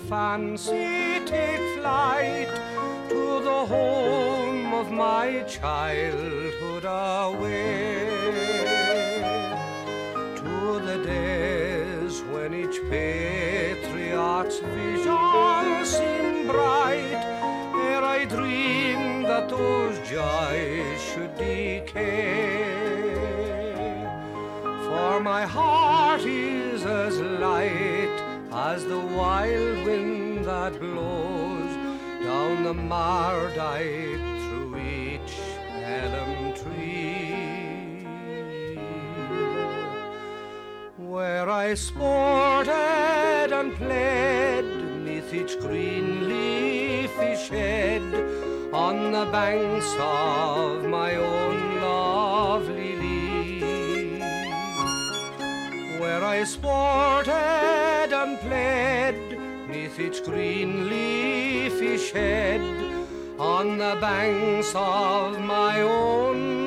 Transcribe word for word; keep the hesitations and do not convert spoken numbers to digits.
fancy take flight to the home of my childhood away, to the days when each patriot's vision seemed bright, ere I dreamed that those joys should decay. For my heart is as light as the wild wind that blows down the Mardyke through each elm tree, where I sported and played neath each green leafy shed on the banks of my own lovely Lee, where I sported and played neath each green leafy shed on the banks of my own